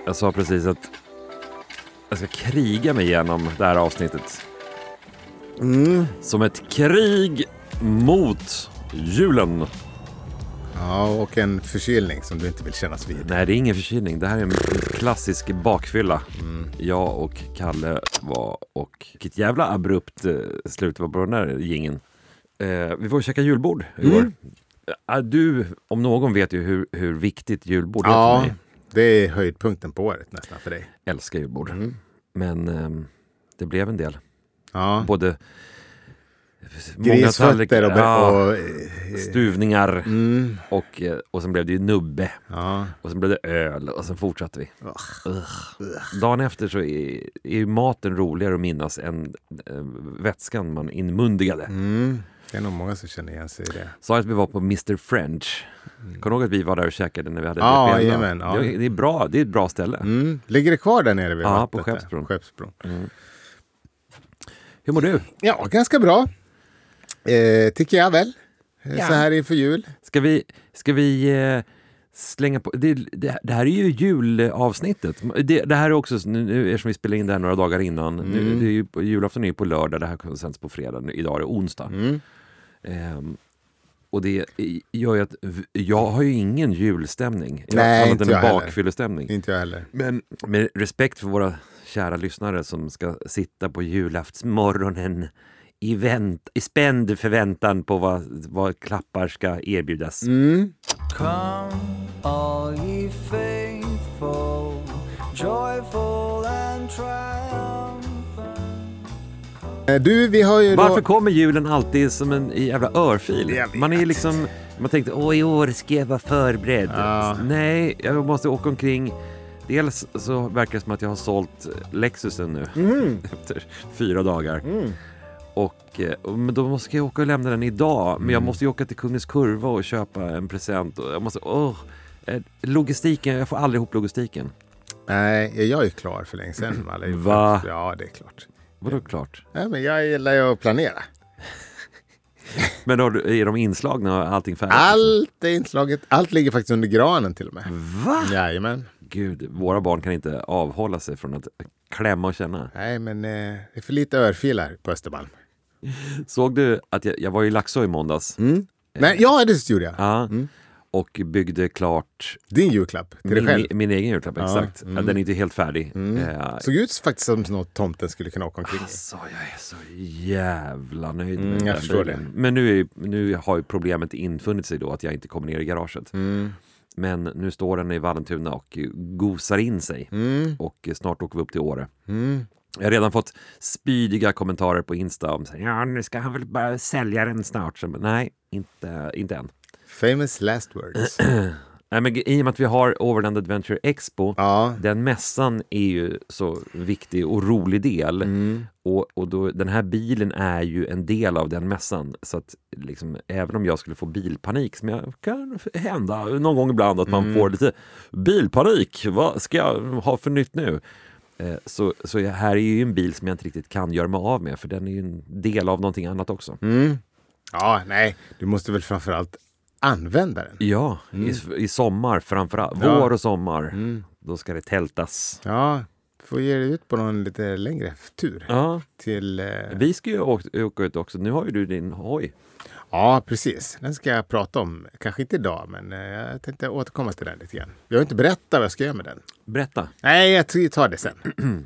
Jag sa precis att jag ska kriga mig igenom det här avsnittet. Som ett krig mot julen. Ja, och en förkylning som du inte vill kännas vid. Nej, det är ingen förkylning. Det här är en klassisk bakfylla. Jag och Kalle var, och vilket jävla abrupt slut var på den där gingen. Vi får käka julbord igår. Du, om någon, vet ju hur viktigt julbord är för mig. Det är höjdpunkten på året nästan för dig. Älskar julbord. Men det blev en del. Ja. Både grisfötter och stuvningar och sen blev det ju nubbe och sen blev det öl och sen fortsatte vi. Dagen efter så är ju maten roligare att minnas än vätskan man inmundigade. Det är nog många som känner igen sig i det. Sa att vi var på Mr. French. Kommer du ihåg att vi var där och käkade när vi hade jajamän, ja. Det är bra, det är ett bra ställe. Ligger det kvar där nere vid vattnet? På Skeppsbron. Hur mår du? Ja, ganska bra. Tycker jag väl. Så här inför jul. Ska vi slänga på... Det här är ju julavsnittet. Det här är också, nu eftersom vi spelar in det här några dagar innan. Nu, det är ju, julafton är ju på lördag, det här sänds på fredag. Idag är det onsdag. Och det gör ju att jag har ju ingen julstämning. Nej, annat än en bakfyllestämning. Inte jag heller. Men med respekt för våra kära lyssnare som ska sitta på julaftsmorgonen i spänd förväntan på vad klappar ska erbjudas. Come all ye faithful, joyful and triumphant. Vi har ju Varför kommer julen alltid som en jävla örfil? Man är liksom, man tänkte, i år ska jag vara förberedd. Nej, jag måste åka omkring. Dels så verkar det som att jag har sålt Lexusen nu efter 4 dagar. Men då måste jag åka och lämna den idag. Men jag måste ju åka till Kungens Kurva och köpa en present. Och jag måste, logistiken, jag får aldrig ihop logistiken. Nej, jag är klar för länge sedan. Va? Ja, det är klart. Vadå klart? Ja, men jag gillar ju att planera. Men då är de inslagna och allting färdigt? Allt är inslaget. Allt ligger faktiskt under granen till och med. Va? Jajamän. Gud, våra barn kan inte avhålla sig från att klämma och känna. Nej, men det är för lite örfilar på Östermalm. Såg du att jag var i Laxå i måndags? Nej, ja, det gjorde jag. Ja. Och byggde klart din julklapp till dig själv. Min egen julklapp, exakt. Den är inte helt färdig. Såg ut faktiskt som något tomten skulle kunna åka omkring. Alltså, jag är så jävla nöjd med jag förstår det. Men nu har ju problemet infunnit sig då att jag inte kommer ner i garaget. Men nu står den i Vallentuna och gosar in sig. Och snart åker vi upp till Åre. Jag har redan fått spydiga kommentarer på Insta om nu ska han väl bara sälja den snart. Så, nej, inte än. Famous last words. Nej, men i och med att vi har Overland Adventure Expo, den mässan är ju så viktig och rolig del. Och då, den här bilen är ju en del av den mässan. Så att liksom, även om jag skulle få bilpanik, som jag kan hända någon gång ibland att man får lite bilpanik. Vad ska jag ha för nytt nu? Så här är ju en bil som jag inte riktigt kan göra mig av med, för den är ju en del av någonting annat också. Ja, nej. Du måste väl framförallt använda den. Ja, i sommar framförallt. Vår och sommar. Då ska det tältas. Ja, får ge dig ut på någon lite längre tur. Ja. Till, Vi ska ju åka ut också. Nu har ju du din hoj. Ja, precis. Den ska jag prata om. Kanske inte idag, men jag tänkte återkomma till den lite grann. Jag har inte berättat vad jag ska göra med den. Berätta. Nej, jag tar det sen.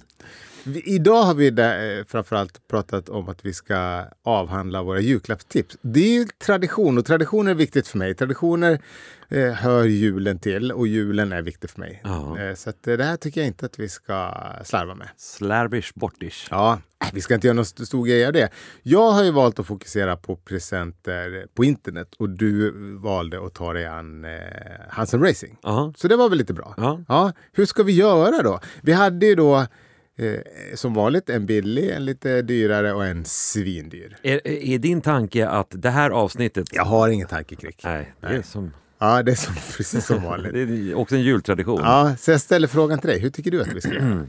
Idag har vi framförallt pratat om att vi ska avhandla våra julklappstips. Det är ju tradition, och traditioner är viktigt för mig. Traditioner hör julen till, och julen är viktig för mig. Så att det här tycker jag inte att vi ska slarva med. Slarvish bortish. Ja, vi ska inte göra någon stor grej av det. Jag har ju valt att fokusera på presenter på internet, och du valde att ta dig an Hansen Racing. Så det var väl lite bra. Ja, hur ska vi göra då? Vi hade ju då som vanligt en billig, en lite dyrare och en svindyr. Är din tanke att det här avsnittet... Jag har ingen tankekrick. Nej, det är som... Ja, det är precis som vanligt. Det är också en jultradition. Ja, så jag ställer frågan till dig. Hur tycker du att vi ska göra?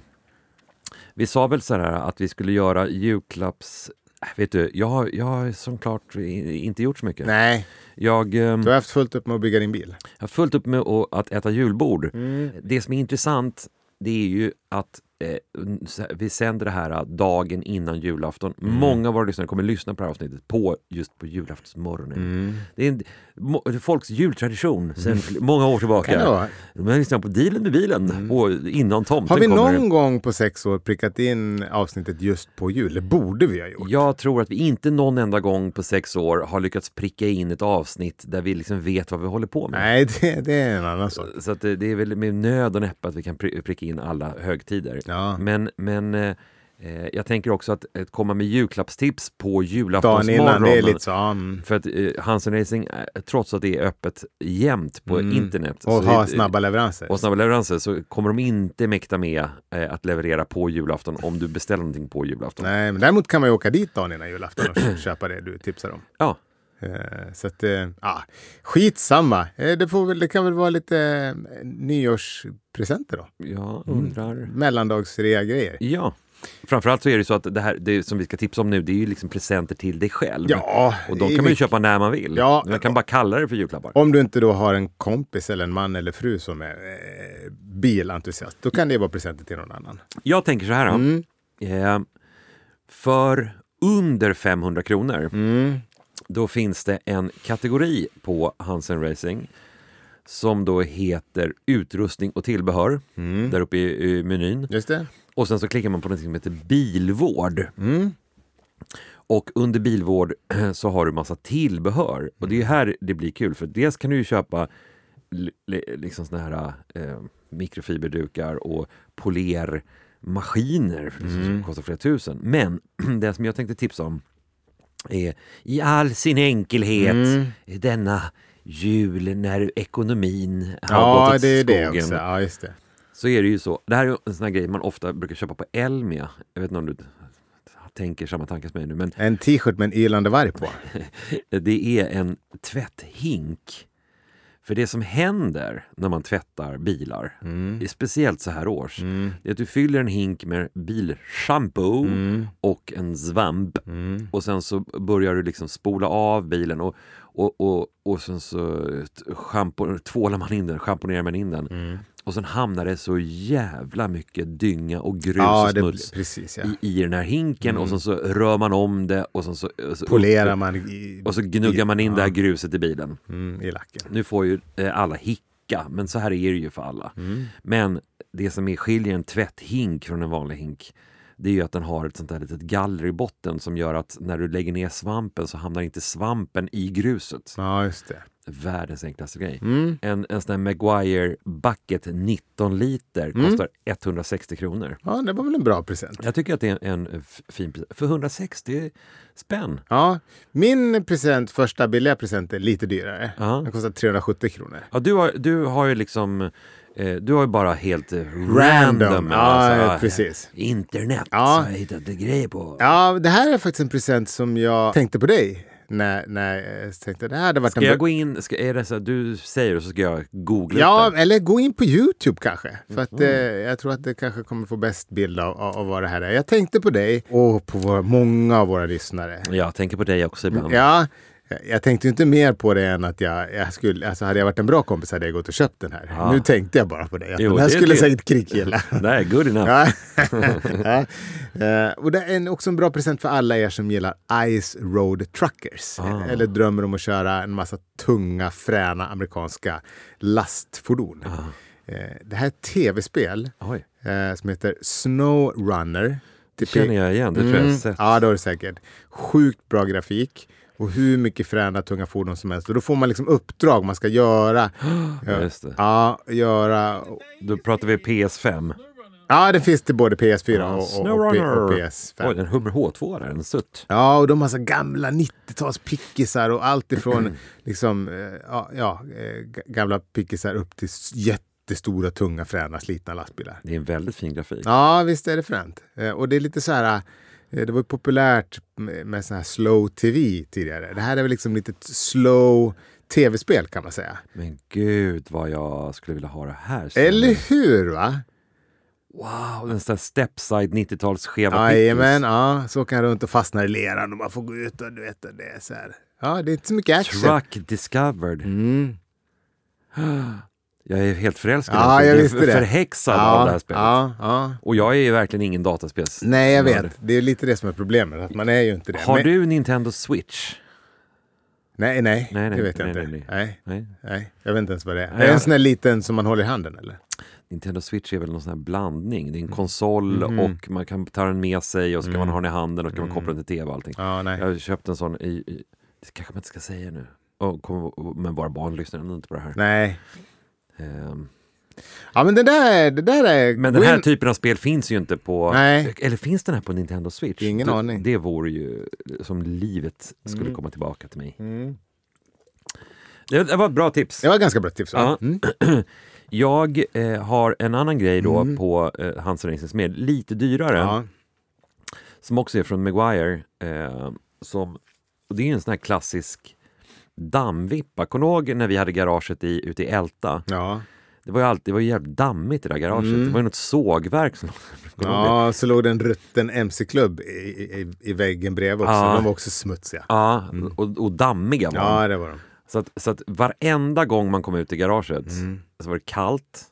Vi sa väl så här att vi skulle göra julklapps... Vet du, jag har som klart inte gjort så mycket. Nej. Du har haft fullt upp med att bygga din bil. Jag har fullt upp med att äta julbord. Det som är intressant det är ju att vi sänder det här dagen innan julafton. Många av våra lyssnare kommer lyssna på det här avsnittet just på julaftonsmorgonen. Det är folks jultradition sedan många år tillbaka. De har lyssnat på Dealen med bilen och innan tomten kommer. Har vi någon gång på 6 år prickat in avsnittet just på jul? Det borde vi ha gjort. Jag tror att vi inte någon enda gång på 6 år har lyckats pricka in ett avsnitt där vi liksom vet vad vi håller på med. Nej, det är en annan sak. Så att det är väl med nöd och näppe att vi kan pricka in alla högtider. Ja. Men jag tänker också att komma med julklappstips på julaftonsmorgonen. Dagen innan, det är lite så. För att Hansen Racing, trots att det är öppet jämt på internet. Och har snabba leveranser. Och snabba leveranser, så kommer de inte mäkta med att leverera på julafton om du beställer någonting på julafton. Nej, men däremot kan man ju åka dit dagen innan julafton och köpa det du tipsar om. Ja. Så att, skitsamma. Det kan väl vara lite nyårspresenter då. Ja, undrar. Mellandagsrea-grejer. Ja. Framförallt så är det så att det som vi ska tipsa om nu, det är ju liksom presenter till dig själv. Ja, och de kan man ju köpa när man vill. Ja, man kan bara kalla det för julklappar. Om du inte då har en kompis eller en man eller fru som är bilentusiast, då kan det vara presenter till någon annan. Jag tänker så här då. För under 500 kronor då finns det en kategori på Hansen Racing som då heter utrustning och tillbehör där uppe i menyn. Just det. Och sen så klickar man på något som heter bilvård. Och under bilvård så har du massa tillbehör. Och det är ju här det blir kul, för dels kan du ju köpa liksom såna här mikrofiberdukar och polermaskiner som kostar flera tusen. Men det som jag tänkte tipsa om är i all sin enkelhet denna jul när ekonomin har gått åt skogen. Det också. Ja, just det. Så är det ju så. Det här är en sån här grej man ofta brukar köpa på Elmia. Jag vet inte om du tänker samma tankar som mig nu. Men en t-shirt med en ylande varg på. Det är en tvätthink. För det som händer när man tvättar bilar, är speciellt så här års, det är att du fyller en hink med bilshampoo och en svamp. Och sen så börjar du liksom spola av bilen och sen så tvålar man in den, schamponerar man in den. Och sen hamnar det så jävla mycket dynga och grus och smuts i den här hinken. Och sen så rör man om det och sen så polerar man och så gnuggar man in det här gruset i bilen. I lacken. Nu får ju alla hicka, men så här är det ju för alla. Men det som skiljer en tvätthink från en vanlig hink, det är ju att den har ett sånt där litet galler i botten som gör att när du lägger ner svampen så hamnar inte svampen i gruset. Ja, just det. Världens enklaste grej. En sån här Maguire Bucket 19 liter kostar 160 kronor. Ja, det var väl en bra present. Jag tycker att det är en fin present. För 160 spänn. Ja, min första billiga present är lite dyrare. Den kostar 370 kronor. Ja, du har ju liksom... Du har ju bara helt random. Ja, precis. Internet. Så jag hittade grejer på. Ja, det här är faktiskt en present som jag tänkte på dig. När jag tänkte det här hade varit ska jag gå in, är det så att du säger och så ska jag googla? Ja, eller gå in på YouTube kanske. För att jag tror att det kanske kommer få bäst bild av vad det här är. Jag tänkte på dig och på många av våra lyssnare. Jag tänker på dig också ibland. Ja, jag tänkte inte mer på det än att jag skulle, alltså hade jag varit en bra kompis hade jag gått och köpt den här. Ja. Nu tänkte jag bara på det. Den här skulle säkert kriggilla. Nej, good enough. Och det är också en bra present för alla er som gillar Ice Road Truckers. Eller drömmer om att köra en massa tunga, fräna amerikanska lastfordon. Det här är ett tv-spel som heter Snow Runner. Det känner jag igen, det tror jag sett. Ja, det har du säkert. Sjukt bra grafik. Och hur mycket fräna tunga fordon som helst. Och då får man liksom uppdrag man ska göra. Just det. Ja, göra. Då pratar vi PS5. Ja, det finns till både PS4 och PS5. Oj, den Hummer H2 är en sutt. Ja, och de har så gamla 90-tals pickisar och allt ifrån liksom, gamla pickisar upp till jättestora, tunga, fräna, slitna lastbilar. Det är en väldigt fin grafik. Ja, visst är det fränt. Och det är lite så här... Det var populärt med sån här slow tv tidigare. Det här är väl liksom lite slow tv-spel kan man säga. Men gud vad jag skulle vilja ha det här. Eller hur va? Wow, den där stepside 90-tals skeva pickles. Jajamän, ja. Så kan runt och fastna i leran och man får gå ut och du vet det är så här. Ja, det är inte så mycket action. Truck discovered. Jag är helt förälskad. Jag visste det. Förhäxad av det här spelet. Och jag är ju verkligen ingen dataspels. Nej, jag vet. Det är lite det som är problemet. Att man är ju inte det. Har du Nintendo Switch? Nej, det vet jag inte. Nej, jag vet inte ens vad det är. Är det en sån här liten som man håller i handen, eller? Nintendo Switch är väl någon sån här blandning. Det är en konsol och man kan ta den med sig och så kan man ha den i handen och så kan man koppla den till tv och allting. Jag har köpt en sån det kanske man inte ska säga nu. Men våra barn lyssnar inte på det här. Nej. Ja, men det där är... Men den här typen av spel finns ju inte på... Nej. Eller finns den här på Nintendo Switch? Ingen aning. Det vore ju som livet skulle komma tillbaka till mig. Det var ett bra tips. Det var ganska bra tips. Ja. Jag har en annan grej då på Hansen Racing som är lite dyrare. Ja. Som också är från Meguiar. Och det är en sån här klassisk dammvippa. Kommer du ihåg när vi hade garaget ute i Älta? Ja. Det var ju jävligt dammigt i det där garaget. Det var ju något sågverk som så låg det en rutten MC-klubb i väggen bredvid också. De var också smutsiga. Ja, och dammiga var de. Ja, det var de. Så att varenda gång man kom ut i garaget så var det kallt.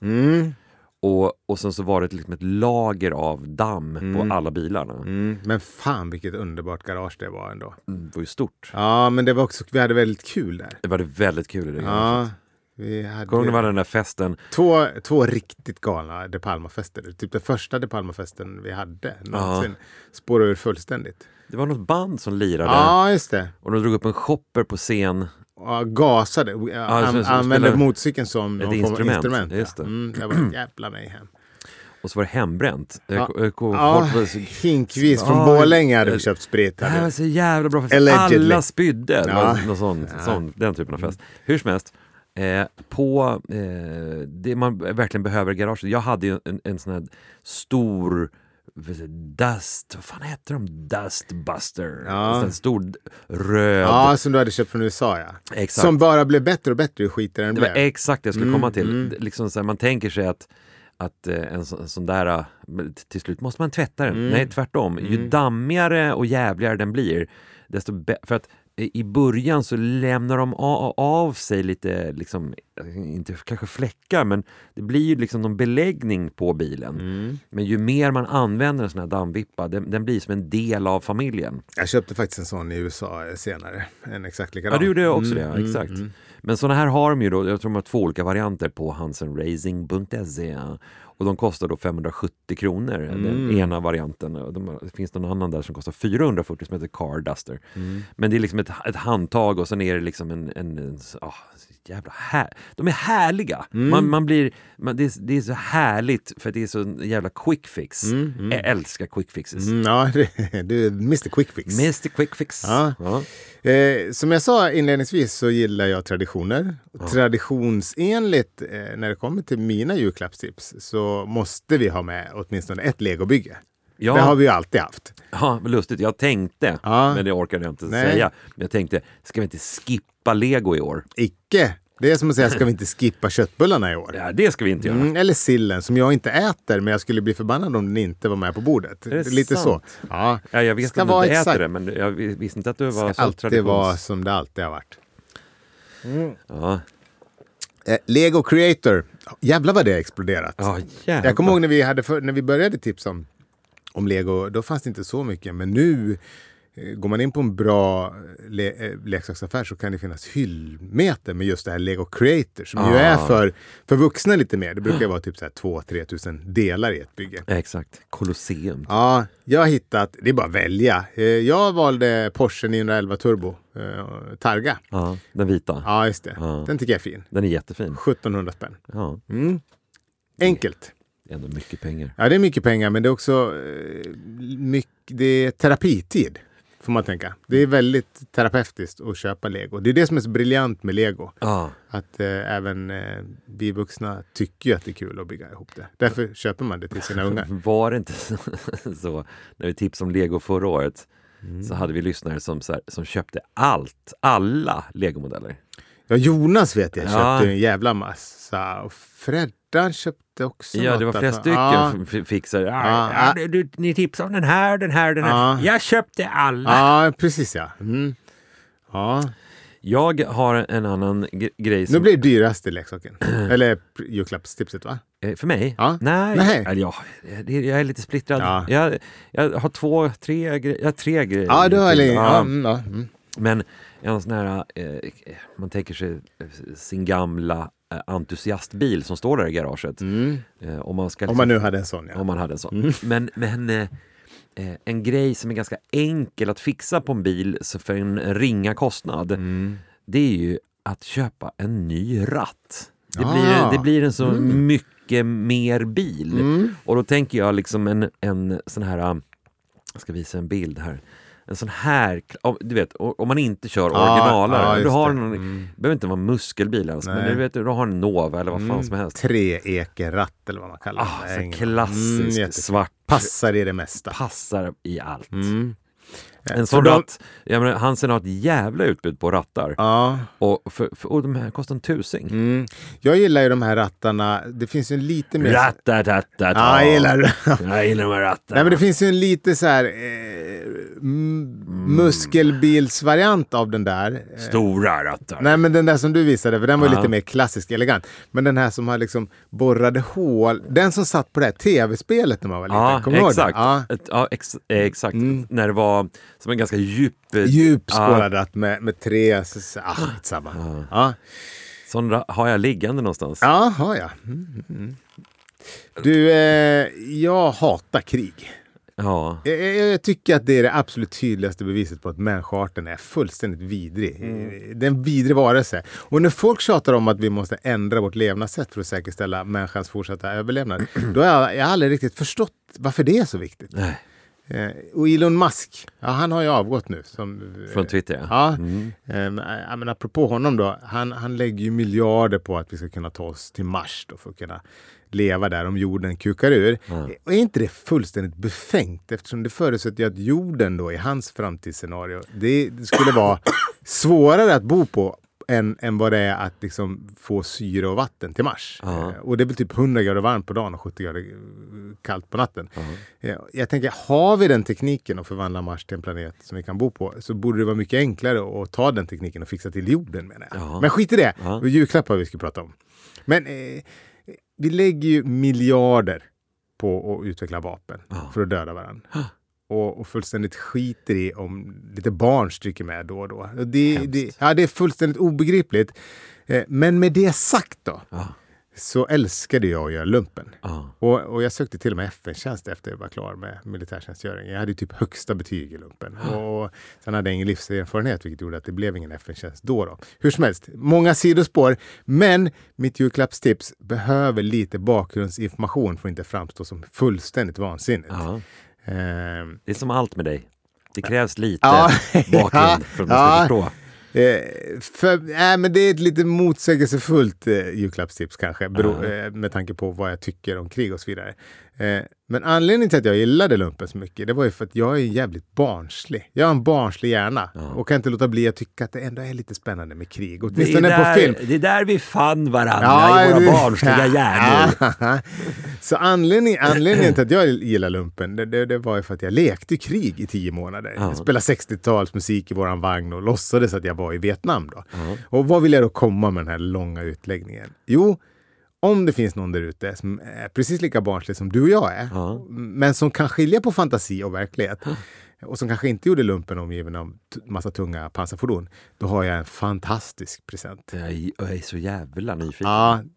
Och sen så var det liksom ett lager av damm på alla bilarna. Men fan vilket underbart garage det var ändå. Det var ju stort. Ja, men det var också, vi hade väldigt kul där. Det var väldigt kul i det garaget. Det var den där festen. Två riktigt galna De Palma-fester. Typ den första De Palma-festen vi hade någonsin. Spårade ur fullständigt. Det var något band som lirade. Ja, just det. Och de drog upp en shopper på scen. Gasade. Använde motorcykeln som ett instrument. Just det. Det var jävla mig hem. Och så var det hembränt. Hinkvis från Borlänge hade vi köpt sprit. Det här var så jävla bra fest. Alla spydde. Någon sån, den typen av fest. Hur som helst. På det man verkligen behöver i garaget. Jag hade ju en sån här stor vad fan heter de? Dustbuster. En stor röd. Ja, som du hade köpt från USA, ja. Exakt. Som bara blev bättre och bättre ju skitare den blev. Det var exakt det jag skulle komma till. Liksom så här, man tänker sig att en sån där till slut måste man tvätta den. Nej, tvärtom. Ju dammigare och jävligare den blir, desto för att i början så lämnar de av sig lite, liksom, inte kanske fläckar, men det blir ju liksom någon beläggning på bilen. Men ju mer man använder en sån här dammvippa, den blir som en del av familjen. Jag köpte faktiskt en sån i USA senare. En exakt likadan. Ja, du gjorde också det, exakt. Men såna här har de ju då, jag tror de har 2 olika varianter på hansenracing.se. Och de kostar då 570 kronor, den ena varianten. Det finns någon annan där som kostar 440 som heter Car Duster. Men det är liksom ett handtag och sen är det liksom en jävla de är härliga. Det är så härligt för att det är så en jävla quick fix. Jag älskar quick fixes. Ja, du är Mr. Quick Fix. Mr. Quick Fix. Ja. Som jag sa inledningsvis så gillar jag traditioner. Traditionsenligt när det kommer till mina julklappstips så måste vi ha med åtminstone ett Lego-bygge. Ja. Det har vi ju alltid haft. Ja, men lustigt. Jag tänkte, men det orkade jag inte säga. Men jag tänkte, ska vi inte skippa Lego i år? Icke. Det är som att säga, ska vi inte skippa köttbullarna i år? Ja, det ska vi inte göra. Eller sillen, som jag inte äter, men jag skulle bli förbannad om den inte var med på bordet. Det är lite sant? Så. Ja, jag vet att du inte äter det, men jag visste inte att du var så alltid vara som det alltid har varit. Ja. Lego Creator. Jävlar vad det har exploderat. Jag kommer ihåg när vi började tipsa om Lego, då fanns det inte så mycket. Men nu går man in på en bra leksaksaffär så kan det finnas hyllmeter med just det här Lego Creator som ju är för vuxna lite mer. Det brukar vara typ 2-3 tusen delar i ett bygge. Exakt. Colosseum. Ja, jag har hittat, det är bara att välja. Jag valde Porsche 911 Turbo Targa. Ja, den vita. Ja, just det. Ja. Den tycker jag är fin. Den är jättefin. 1700 spänn. Ja. Enkelt. Det är ändå mycket pengar. Ja, det är mycket pengar, men det är också det är terapitid, får man tänka. Det är väldigt terapeutiskt att köpa Lego. Det är det som är så briljant med Lego. Att även vi vuxna tycker ju att det är kul att bygga ihop det. Därför köper man det till sina ungar. Var det inte så när vi tipsade om Lego förra året så hade vi lyssnare som köpte alla Lego-modeller. Ja, Jonas vet jag köpte en jävla massa. Och Freddan köpte också något. Ja, det var flera stycken fixare. Ni tipsade om den här. Jag köpte alla. Ja, precis ja. Jag har en annan grej som... Nu blir det dyraste leksaken. Eller julklappstipset, va? För mig? Ja. Nej. Jag är lite splittrad. Ja. Jag har tre grejer. Ja, du har Men en sån här, man tänker sig sin gamla entusiastbil som står där i garaget. Om man nu hade en sån, ja. Om man hade en sån. Men en grej som är ganska enkel att fixa på en bil så för en ringa kostnad, det är ju att köpa en ny ratt. Det blir en så mycket mer bil. Och då tänker jag liksom en sån här, jag ska visa en bild här. En sån här, du vet, om man inte kör originaler, du har någon, behöver inte vara muskelbil alls, men du vet, du har en Nova eller vad fan som helst. Treekerratt eller vad man kallar det. Klassisk svart. Passar i det mesta. Passar i allt. En sån ratt, Hansen har ett jävla utbud på rattar. Och de här kostar 1000. Jag gillar ju de här rattarna. Det finns ju en lite mer... Jag gillar de här rattarna. Nej, men det finns ju en lite så här muskelbilsvariant av den där. Stora rattar. Nej, men den där som du visade, för den var lite mer klassisk, elegant. Men den här som har liksom borrade hål. Den som satt på det här tv-spelet när man var liten. Kommer du ihåg det? Exakt. När det var som en ganska djup skåladratt med tre samma. Sån har jag liggande någonstans. Ja, har jag. Du, jag hatar krig. Ja. Jag tycker att det är det absolut tydligaste beviset på att människoarten är fullständigt vidrig. Det är en vidrig varelse. Och när folk tjatar om att vi måste ändra vårt levnadssätt för att säkerställa människans fortsatta överlevnad, då har jag aldrig riktigt förstått varför det är så viktigt. Nej. Och Elon Musk, han har ju avgått nu. Från Twitter, men apropå honom då, han lägger ju miljarder på att vi ska kunna ta oss till Mars då, för att kunna leva där om jorden kukar ur. Och är inte det fullständigt befängt, eftersom det förutsätter att jorden då i hans framtidsscenario, det skulle vara svårare att bo på än vad det är att liksom få syre och vatten till Mars. Och det är väl typ 100 grader varmt på dagen och 70 grader kallt på natten. Jag tänker, har vi den tekniken att förvandla Mars till en planet som vi kan bo på, så borde det vara mycket enklare att ta den tekniken och fixa till jorden, menar jag. Men skit i det. Det var julklappar vi ska prata om. Men vi lägger ju miljarder på att utveckla vapen för att döda varandra. Och fullständigt skiter i om lite barn stryker med då och då. Det är fullständigt obegripligt. Men med det sagt då, så älskade jag att göra lumpen. Och jag sökte till och med FN-tjänst efter jag var klar med militärtjänstgöring. Jag hade typ högsta betyg i lumpen. Och sen hade jag ingen livserfarenhet, vilket gjorde att det blev ingen FN-tjänst då. Hur som helst, många sidospår. Men mitt julklappstips behöver llite bakgrundsinformation för att inte framstå som fullständigt vansinnigt. Det är som allt med dig. Det krävs lite bakgrund för att man ska förstå. Men det är ett lite motsägelsefullt julklappstips kanske, med tanke på vad jag tycker om krig och så vidare. Men anledningen till att jag gillade lumpen så mycket, det var ju för att jag är jävligt barnslig. Jag har en barnslig hjärna och kan inte låta bli att tycka att det ändå är lite spännande med krig. Och det är där vi fann varandra i våra barnsliga hjärnor. Så anledningen till att jag gillar lumpen, det var ju för att jag lekte krig i 10 månader. Jag spelade 60-talsmusik i våran vagn och låtsades att jag var i Vietnam då. Och vad vill jag då komma med den här långa utläggningen? Jo, om det finns någon där ute som är precis lika barnslig som du och jag är, men som kan skilja på fantasi och verklighet, och som kanske inte gjorde lumpen omgiven av massa tunga pansarfordon, då har jag en fantastisk present. Jag är så jävla nyfiken.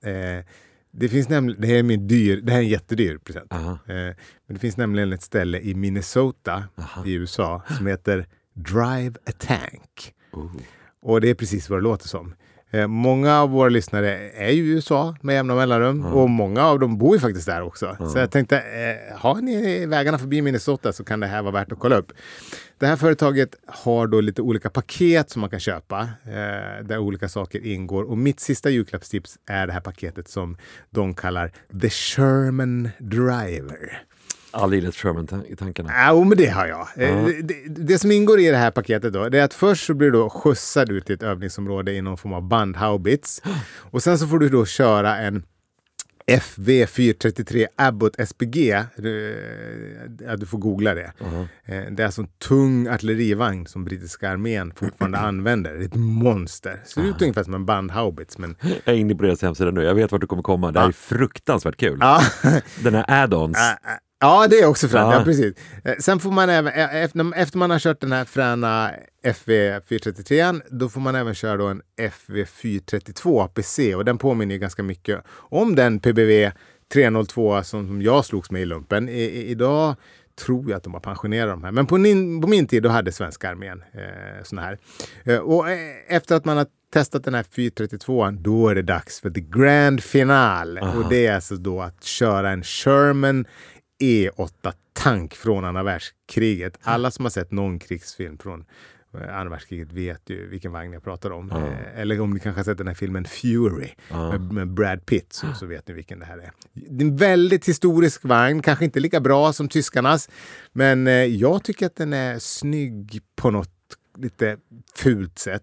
Det finns nämligen, det här är en jättedyr present. Men det finns nämligen ett ställe i Minnesota i USA som heter Drive a Tank. Och det är precis vad det låter som. Många av våra lyssnare är ju i USA med jämna mellanrum, och många av dem bor ju faktiskt där också. Så jag tänkte, har ni vägarna förbi Minnesota så kan det här vara värt att kolla upp. Det här företaget har då lite olika paket som man kan köpa, där olika saker ingår. Och mitt sista julklappstips är det här paketet som de kallar The Sherman Driver. Aldrig gillat Sherman i tankarna. Ja, men det har jag. Det som ingår i det här paketet då, det är att först så blir du då skjutsad ut till ett övningsområde i någon form av bandhaubits. Och sen så får du då köra FV433 Abbott SPG. Du får googla det. Det är alltså en tung artillerivagn som brittiska armén fortfarande använder. Det är ett monster. Ser ut ungefär som en bandhaubits. Men... Jag är inne på deras hemsida nu. Jag vet vart du kommer komma. Det här är fruktansvärt kul. Den här add-ons. Ja, det är också fränt. Ja, precis. Sen får man även, efter man har kört den här fräna FV433, då får man även köra då en FV432 APC, och den påminner ju ganska mycket om den PBV 302 som jag slogs med i lumpen. Idag tror jag att de har pensionerat de här. Men på min tid då hade svenska armén såna här. Och efter att man har testat den här 432, då är det dags för the grand final. Och det är alltså då att köra en Sherman E8-tank från andra världskriget. Alla som har sett någon krigsfilm från andra världskriget vet ju vilken vagn jag pratar om. Eller om ni kanske har sett den här filmen Fury med Brad Pitt, så vet ni vilken det här är. Det är en väldigt historisk vagn, kanske inte lika bra som tyskarnas, men jag tycker att den är snygg på något lite fult sätt.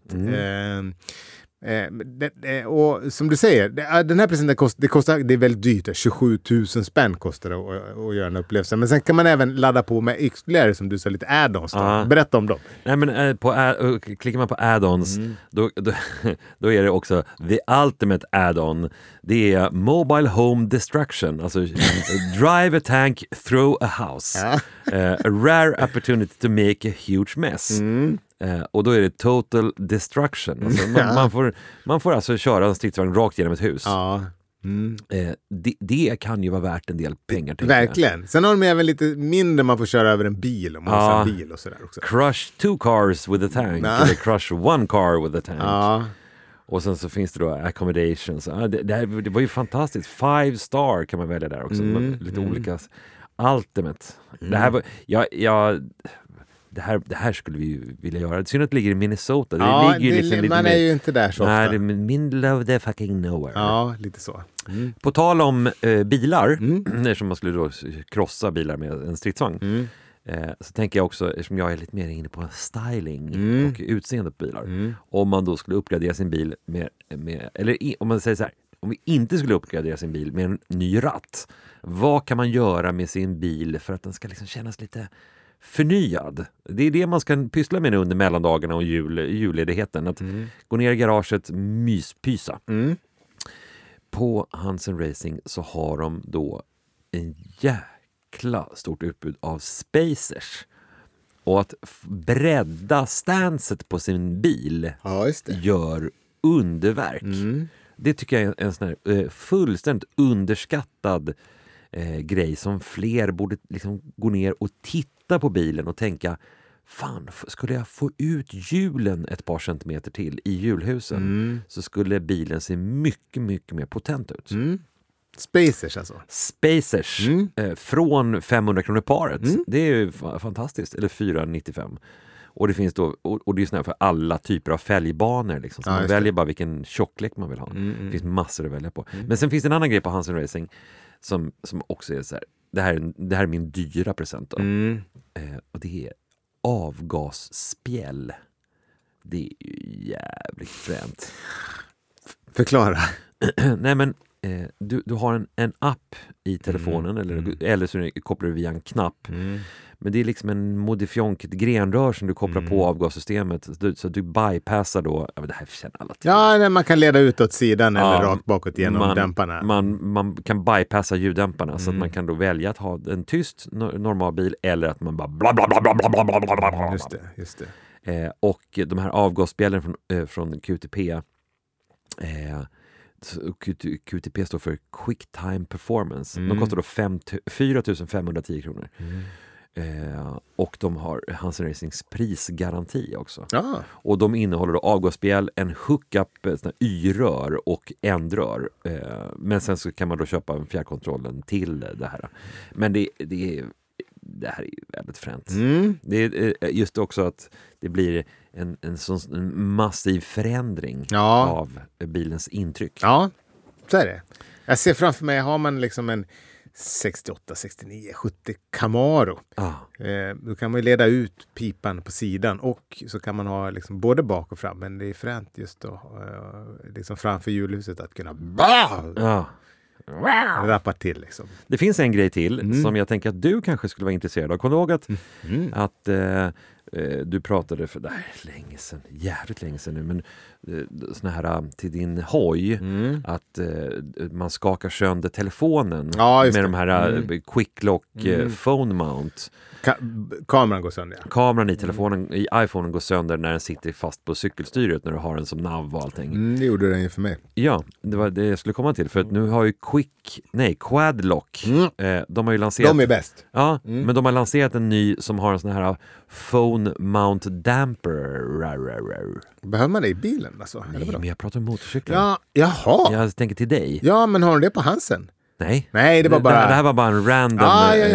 Och som du säger, den här presenten det är väldigt dyrt. 27 000 spänn kostar det att göra en upplevelse. Men sen kan man även ladda på med ytterligare, som du sa, lite add-ons. Berätta om dem. Nej, men klickar man på add-ons då är det också the ultimate add-on. Det är mobile home destruction. Alltså drive a tank through a house. A rare opportunity to make a huge mess. Och då är det total destruction. Alltså man får alltså köra en stridsvagn rakt genom ett hus. Det kan ju vara värt en del pengar. Verkligen. Sen har de även lite mindre, man får köra över en bil, om man har en bil och sådär också. Crush 2 cars with a tank. Eller crush 1 car with a tank. Och sen så finns det då accommodations. Det var ju fantastiskt. 5 star kan man välja där också. Lite olika ultimate. Det här var det här skulle vi ju vilja göra. Det är synd att det ligger i Minnesota. Det ligger liksom lite man är ju inte där så ofta. Nej, det är middle of the fucking nowhere. Ja, lite så. På tal om bilar, eftersom man skulle då krossa bilar med en stridsvagn, så tänker jag också, eftersom jag är lite mer inne på styling och utseende på bilar, om man då skulle uppgradera sin bil med eller om man säger så här, om vi inte skulle uppgradera sin bil med en ny ratt, vad kan man göra med sin bil för att den ska liksom kännas lite förnyad? Det är det man ska pyssla med nu under mellandagarna och julledigheten. Att gå ner i garaget, myspysa. På Hansen Racing så har de då en jäkla stort utbud av spacers. Och att bredda stanset på sin bil gör underverk. Det tycker jag är en sån här fullständigt underskattad grej som fler borde liksom gå ner och titta på bilen och tänka, fan, skulle jag få ut hjulen ett par centimeter till i hjulhusen så skulle bilen se mycket, mycket mer potent ut. Spacers alltså? Spacers. Från 500 kronor paret. Det är ju fantastiskt. Eller 495. Och det finns då, och det är sådär för alla typer av fälgbanor liksom. Så man väljer bara vilken tjocklek man vill ha. Det finns massor att välja på. Men sen finns det en annan grej på Hansen Racing som också är så här, det här är min dyra present då. Och det är avgasspjäll. Det är ju jävligt fränt. Förklara. Nej, men du har en app i telefonen eller så kopplar du via en knapp. Men det är liksom en modifionk, ett grenrör som du kopplar på avgassystemet, så du bypassar då, det här känner alla till. Ja, man kan leda ut åt sidan eller rakt bakåt genom dämparna. Man kan bypassa ljuddämparna så att man kan då välja att ha en tyst normal bil eller att man bara bla bla bla bla bla bla bla bla. Just det. Och de här avgasspjällen från QTP, QTP står för Quick Time Performance. De kostar då 4 510 kronor. Och de har Hansen Racings prisgaranti också. Och de innehåller då avgasspjäll, en hookup, Y-rör och ändrör. Men sen så kan man då köpa en fjärrkontrollen till det här. Men det här är ju väldigt fränt. Det är just också att det blir en sån massiv förändring av bilens intryck. Ja, så är det. Jag ser framför mig, har man liksom en 68, 69, 70 Camaro. Då kan man ju leda ut pipan på sidan och så kan man ha liksom både bak och fram, men det är fränt just då liksom framför hjulhuset att kunna rappar till liksom. Det finns en grej till som jag tänker att du kanske skulle vara intresserad av. Kommer du ihåg att du pratade för länge sedan, jävligt länge sedan nu, men såna här till din hoj att man skakar sönder telefonen med de här quick lock phone mount. Kameran går sönder. Ja. Kameran i telefonen, i iPhonen går sönder när den sitter fast på cykelstyret när du har den som nav och allting. Det gjorde den ju för mig. Ja, det var det jag skulle komma till. För att nu har ju Quad Lock, de har ju lanserat... De är bäst. Ja, men de har lanserat en ny som har en sån här phone mount damper. Behöver man det i bilen? Alltså? Nej, men jag pratar om motorcyklar. Ja, jaha. Jag tänker till dig. Ja, men har de det på Hansen? Nej, det var bara... Det här var bara en random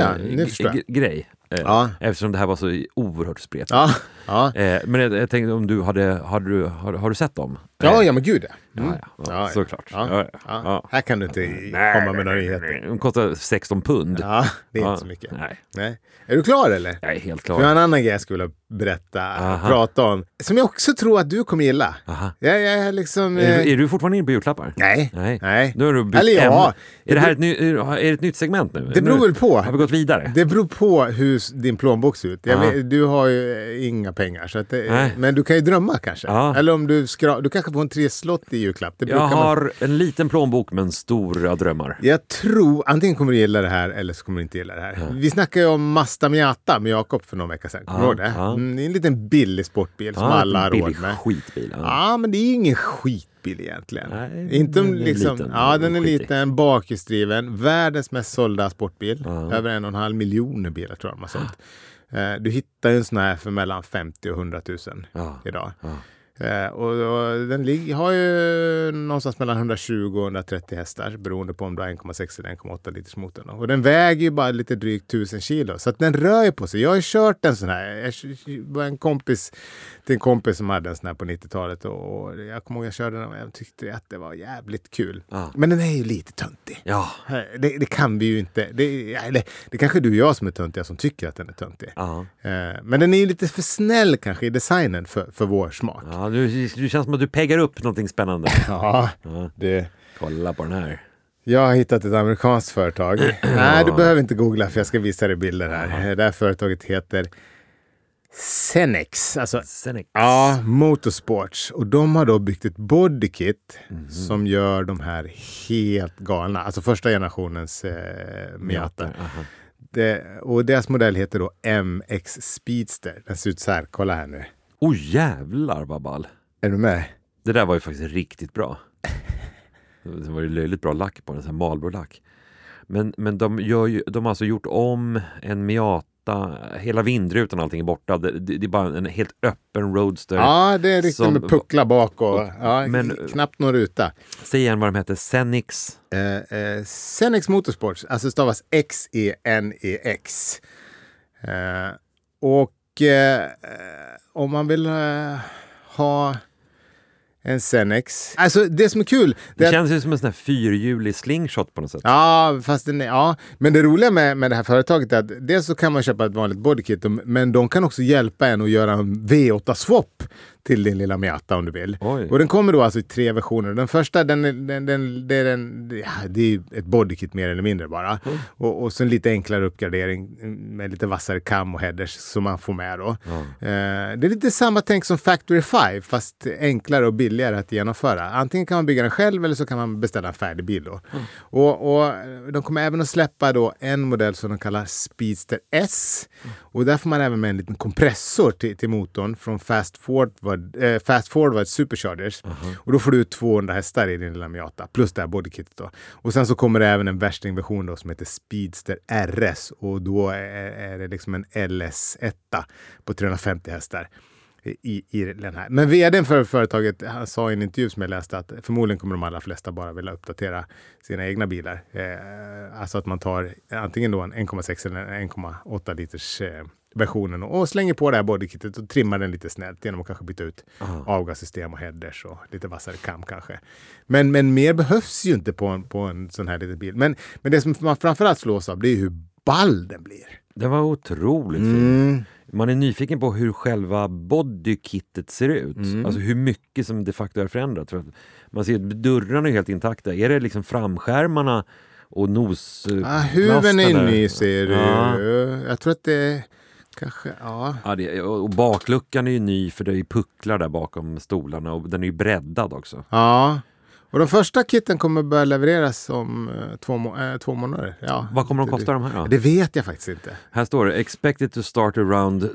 grej. Eftersom det här var så oerhört spretigt. Men jag tänkte om du har du sett dem? Ja, men gud. Såklart. Här kan du inte komma med några nyheter. De kostar 16 pund. Ja, det är inte så mycket. Nej. Är du klar eller? Jag är helt klar. För jag har en annan grej jag skulle prata om. Som jag också tror att du kommer gilla. Jag liksom... Är du fortfarande inne på julklappar? Nej. Nu har du bytt Är det här ett nytt segment nu? Det beror väl på. Har vi gått vidare? Det beror på hur din plånbok ser ut. Du har ju inga pengar. Så att men du kan ju drömma kanske. Eller om du kanske får en 3-slott i julklapp. Jag har en liten plånbok men stora drömmar. Jag tror, antingen kommer du gilla det här eller så kommer du inte gilla det här. Vi snackade ju om Mazda Miata med Jakob för någon vecka sedan. Kommer du ihåg det? Det är en liten billig sportbil som alla har råd med. Skitbil. Ja, men det är ju ingen skitbil egentligen. Nej, inte den liksom, liten, den är liten, bakhjulsdriven, världens mest sålda sportbil. Över 1,5 miljoner bilar tror jag de har sålt. Du hittar ju en sån här för mellan 50 och 100 000 idag. Och den har ju någonstans mellan 120 och 130 hästar beroende på om du har 1,6 eller 1,8 liters motorn. Och den väger ju bara lite drygt 1000 kilo. Så att den rör ju på sig. Jag har ju kört en sån här. Jag var en kompis som hade en sån här på 90-talet. Och jag kommer ihåg jag körde den och jag tyckte att det var jävligt kul. Men den är ju lite töntig. Ja. Det kan vi ju inte. Det kanske du och jag som är töntiga som tycker att den är töntig. Men den är ju lite för snäll kanske i designen för vår smak. Ja, du känns som att du peggar upp någonting spännande. Kolla på den här. Jag har hittat ett amerikanskt företag. Nej, du behöver inte googla för jag ska visa dig bilder här. Det här företaget heter Cenex. Alltså, ja, Motorsports. Och de har då byggt ett bodykit som gör de här helt galna. Alltså första generationens Miata. Och deras modell heter då MX Speedster. Den ser ut så här. Kolla här nu. Jävlar vad ball. Är du med? Det där var ju faktiskt riktigt bra. Det var ju löjligt bra lack på den, sån här Marlboro-lack. Men de har alltså gjort om en Miata, hela vindrutan och allting är borta. Det är bara en helt öppen roadster. Ja, det är riktigt med puckla bak och knappt någon ruta. Säg igen vad de heter, Cenex. Cenex Motorsports, alltså stavas Xenex. Om man vill ha en Cenex. Alltså det som är kul. Det känns ju som en sån här fyrhjulig slingshot på något sätt. Ja, men det roliga med det här företaget är att dels så kan man köpa ett vanligt bodykit, men de kan också hjälpa en att göra en V8-swap till din lilla Miata om du vill. Oj. Och den kommer då alltså i 3 versioner. Den första, det är ett bodykit mer eller mindre bara. Och så en lite enklare uppgradering med lite vassare kam och headers som man får med då. Det är lite samma tänk som Factory 5 fast enklare och billigare att genomföra. Antingen kan man bygga den själv eller så kan man beställa en färdig bil då. Och de kommer även att släppa då en modell som de kallar Speedster S. Och där får man även med en liten kompressor till motorn från Fast Forward Superchargers. Och då får du 200 hästar i din lilla Miata. Plus det här bodykittet då. Och sen så kommer det även en värstingversion då som heter Speedster RS. Och då är det liksom en LS1 på 350 hästar. I den här. Men vdn för företaget han sa i en intervju som jag läste att förmodligen kommer de allra flesta bara vilja uppdatera sina egna bilar. Alltså att man tar antingen då en 1,6 eller 1,8 liters versionen och slänger på det här bodykittet och trimmar den lite snällt genom att kanske byta ut avgassystem och headers och lite vassare kam kanske. Men mer behövs ju inte på en sån här liten bil. Men det som man framförallt slås av det är hur ball den blir. Det var otroligt fin. man är nyfiken på hur själva bodykittet ser ut. Alltså hur mycket som de facto är förändrat. För att man ser att dörrarna är helt intakta. Är det liksom framskärmarna och huven är ny, ser du. Jag tror att det kanske, och bakluckan är ju ny, för det är ju pucklar där bakom stolarna, och den är ju breddad också. Ja. Och de första kitten kommer börja levereras om 2 månader. Ja, vad kommer de kosta de här då? Det vet jag faktiskt inte. Här står det, expected to start around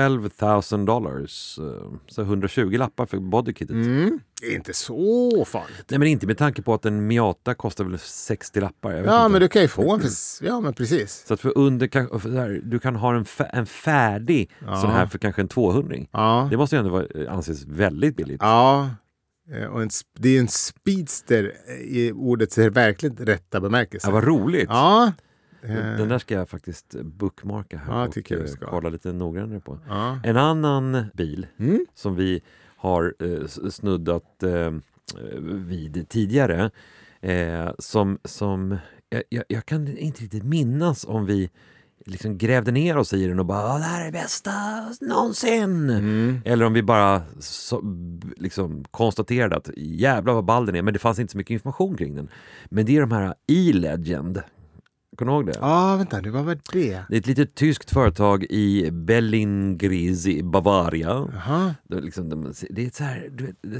$12,000. Så 120 lappar för bodykittet. Det är inte så farligt. Nej, men inte med tanke på att en Miata kostar väl 60 lappar. Jag vet inte. Men du kan ju få en ja, men precis. Så att du kan ha en färdig sån här för kanske en 200. Ja. Det måste ju ändå anses väldigt billigt. Ja. Och det är en speedster i ordets verkligen rätta bemärkelse. Ja, vad roligt. Ja. Den där ska jag faktiskt bookmarka här och kolla lite noggrannare på. Ja. En annan bil som vi har snuddat vid tidigare, som jag kan inte riktigt minnas om vi liksom grävde ner oss i den och bara det här är det bästa någonsin. Eller om vi bara liksom konstaterade att jävlar vad ball den är, men det fanns inte så mycket information kring den. Men det är de här E-Legend. Kommer du ihåg det? Ja, vänta, det var väl det? Det är ett litet tyskt företag i Bellingries i Bavaria. Det är ett så här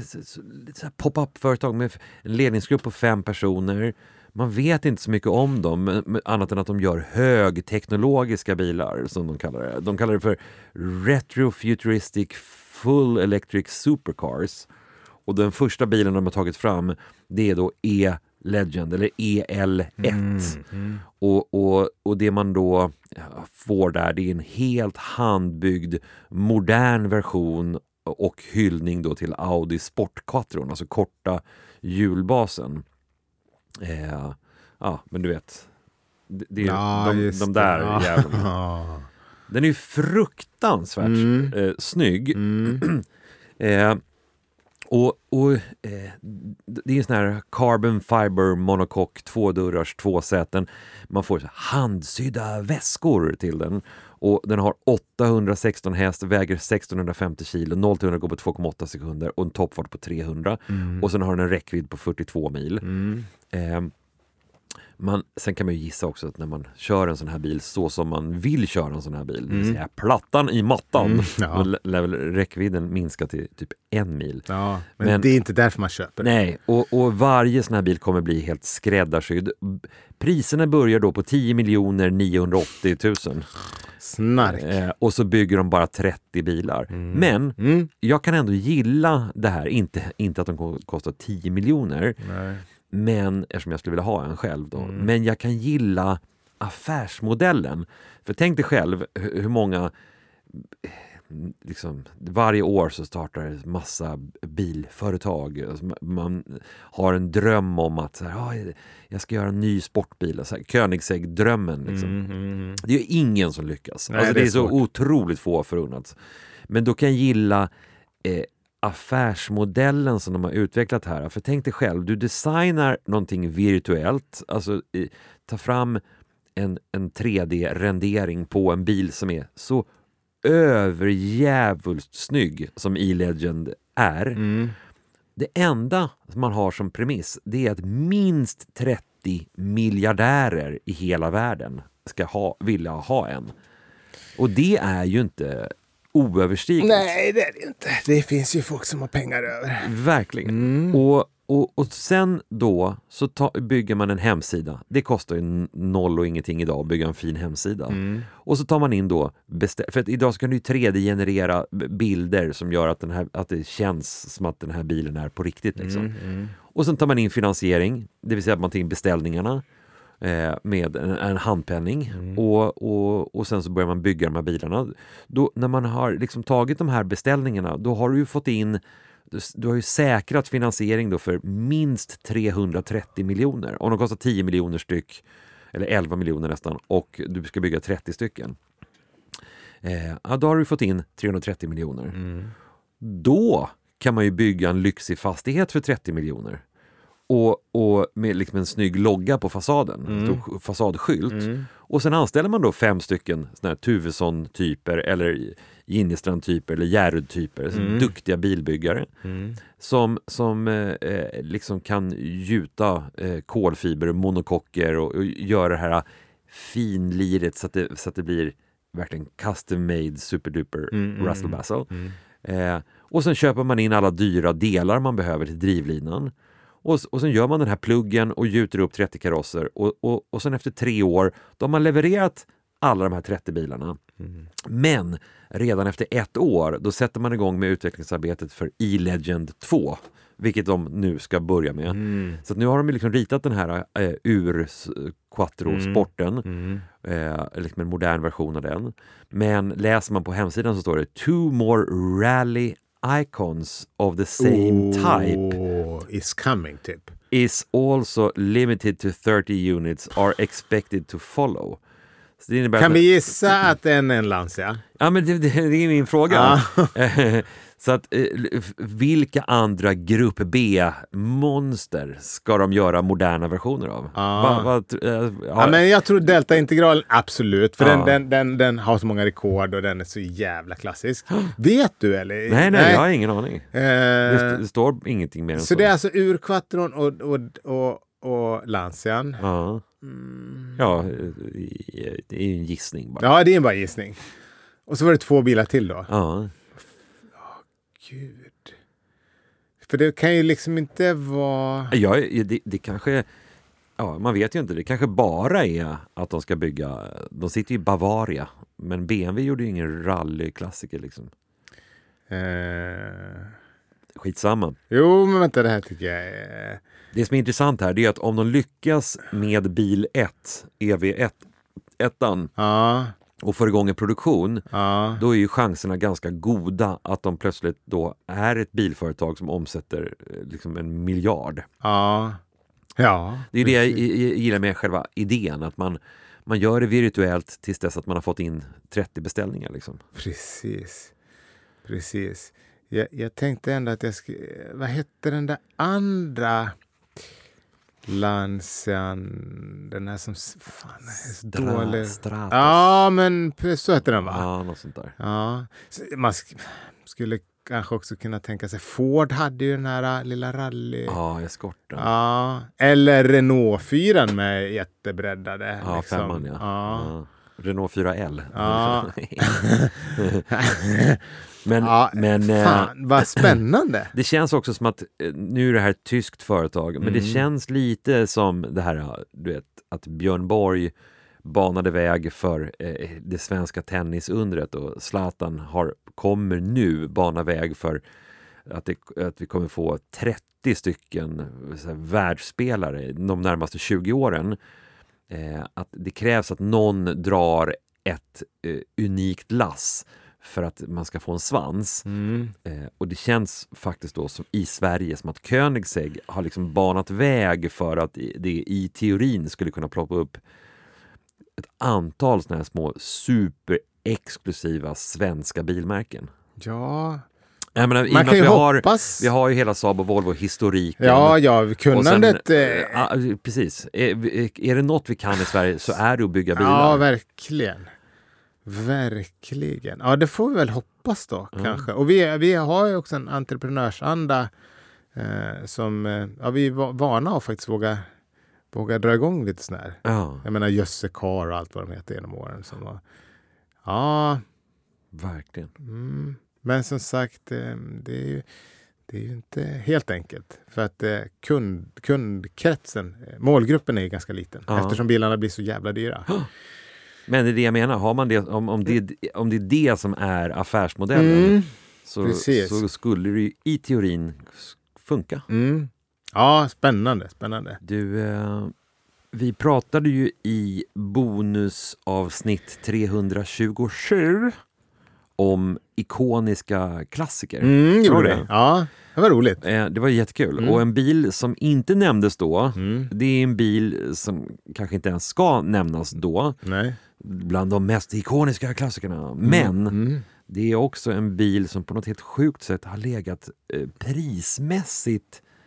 pop-up företag med en ledningsgrupp på 5 personer. Man vet inte så mycket om dem, annat än att de gör högteknologiska bilar, som de kallar det. De kallar det för Retrofuturistic Full Electric Supercars. Och den första bilen de har tagit fram, det är då E-Legend, eller EL1. Och det man då får där, det är en helt handbyggd, modern version och hyllning då till Audi Sportquattron, alltså korta hjulbasen. Men du vet, det är de där jävlarna. Den är ju fruktansvärt snygg. Det är en sån här carbon fiber monocoque, 2 dörrars, 2 säten. Man får handsydda väskor till den. Och den har 816 häst, väger 1650 kilo, 0-100 går på 2,8 sekunder och en toppfart på 300. Och sen har den en räckvidd på 42 mil. Sen kan man ju gissa också att när man kör en sån här bil så som man vill köra en sån här bil, det vill säga plattan i mattan, då lär väl räckvidden minska till typ 1 mil. Ja, men det är inte därför man köper. Nej, och varje sån här bil kommer bli helt skräddarsydd. Priserna börjar då på 10 980 000. Snark. Och så bygger de bara 30 bilar. Men jag kan ändå gilla det här, inte att de kostar 10 miljoner. Nej. Men eftersom jag skulle vilja ha en själv då. Men jag kan gilla affärsmodellen. För tänk dig själv hur många liksom, varje år så startar det massa bilföretag. Man har en dröm om att så här, jag ska göra en ny sportbil. Så här, Koenigsegg-drömmen. Liksom. Det är ju ingen som lyckas. Nej, alltså, det är så otroligt få förunnat. Men då kan jag gilla affärsmodellen som de har utvecklat här. För tänk dig själv, du designar någonting virtuellt, alltså ta fram en 3D-rendering på en bil som är så överjävulst snygg som E-Legend är. Det enda man har som premiss, det är att minst 30 miljardärer i hela världen ska vilja ha en. Och det är ju inte oöverstigligt. Nej, det är det inte. Det finns ju folk som har pengar över. Verkligen. Och sen då så bygger man en hemsida. Det kostar ju 0 och ingenting idag att bygga en fin hemsida. Och så tar man in då för att idag ska du ju 3D-generera bilder som gör att det känns som att den här bilen är på riktigt liksom. Och sen tar man in finansiering, det vill säga att man tar in beställningarna med en handpenning och sen så börjar man bygga de här bilarna. Då, när man har liksom tagit de här beställningarna, då har du ju fått in, du har ju säkrat finansiering då för minst 330 miljoner. Om de kostar 10 miljoner styck, eller 11 miljoner nästan, och du ska bygga 30 stycken. Då har du fått in 330 miljoner. Då kan man ju bygga en lyxig fastighet för 30 miljoner. Och med liksom en snygg logga på fasaden, stor fasadskylt. Och sen anställer man då 5 stycken såna här Tuvesson-typer eller Ginnestrand-typer eller Järrud-typer, duktiga bilbyggare som liksom kan gjuta kolfiber, monokocker och göra det här finliret så att det blir verkligen custom made superduper Russell Basel. Och sen köper man in alla dyra delar man behöver till drivlinan. Och sen gör man den här pluggen och gjuter upp 30 karosser. Och sen efter 3 år, då har man levererat alla de här 30 bilarna. Men redan efter 1 år, då sätter man igång med utvecklingsarbetet för E-Legend 2. Vilket de nu ska börja med. Så att nu har de liksom ritat den här Quattro-sporten. Liksom en modern version av den. Men läser man på hemsidan så står det 2 more rally icons of the same type is coming typ. Is also limited to 30 units are expected to follow. Så det innebär kan vi gissa att det är en Lancia? Ja, men det är min fråga. Så att vilka andra grupp B-monster ska de göra moderna versioner av? Men jag tror Delta Integral absolut, för den har så många rekord och den är så jävla klassisk. Vet du eller? Nej, jag har ingen aning. Det står ingenting mer än så. Så det är alltså ur Quattron och Lancian. Ja, det är ju en gissning bara. Ja, det är bara en gissning. Och så var det 2 bilar till då. Gud. För det kan ju liksom inte vara... Ja, det kanske... Ja, man vet ju inte. Det kanske bara är att de ska bygga... De sitter ju i Bavaria. Men BMW gjorde ju ingen rallyklassiker liksom. Skitsamma. Jo, men vänta, det här tycker jag är... Det som är intressant här, det är att om de lyckas med bil 1, EV1, och får igång en produktion, då är ju chanserna ganska goda att de plötsligt då är ett bilföretag som omsätter liksom 1 miljard. Det är det jag gillar med själva idén, att man gör det virtuellt tills dess att man har fått in 30 beställningar. Liksom. Precis. Jag tänkte ändå att jag skulle... Vad hette den där andra... Lancian, den här som fan är så dålig. Stratos. Ja, men så heter den, va? Ja, något sånt där. Ja. Man skulle kanske också kunna tänka sig, Ford hade ju den här lilla rally. Ja, Escorten. Ja, eller Renault 4 med jättebreddade. Ja, liksom. 5:an, ja. Renault 4L. Ja. Men fan, vad spännande. Det känns också som att nu är det här ett tyskt företag, men det känns lite som det här, du vet, att Björn Borg banade väg för det svenska tennisundret, och Zlatan kommer nu bana väg för att vi kommer få 30 stycken världsspelare de närmaste 20 åren. Att det krävs att någon drar ett unikt lass för att man ska få en svans. Och det känns faktiskt då som i Sverige som att Koenigsegg har liksom banat väg för att det i teorin skulle kunna ploppa upp ett antal såna här små superexklusiva svenska bilmärken. Ja. Jag menar, man kan ju hoppas. Vi har ju hela Saab och Volvo-historiken. Ja, kunnandet. Precis. Är det något vi kan i Sverige så är det att bygga bilar. Ja, verkligen. Ja, det får vi väl hoppas då, kanske. Och vi har ju också en entreprenörsanda som vi är vana att faktiskt våga dra igång lite sån här. Jag menar Jösse Kar och allt vad de heter genom åren. Verkligen. Men som sagt, det är ju inte helt enkelt. För att kundkretsen, målgruppen är ganska liten. Eftersom bilarna blir så jävla dyra. Men det är det jag menar. Har man det, om det är det som är affärsmodellen, så skulle det ju i teorin funka. Ja, spännande. Du, vi pratade ju i bonusavsnitt 327 om ikoniska klassiker. Gjorde det? Ja, det var roligt. Det var jättekul. Och en bil som inte nämndes då, det är en bil som kanske inte ens ska nämnas då. Nej. Bland de mest ikoniska klassikerna. Men det är också en bil som på något helt sjukt sätt har legat prismässigt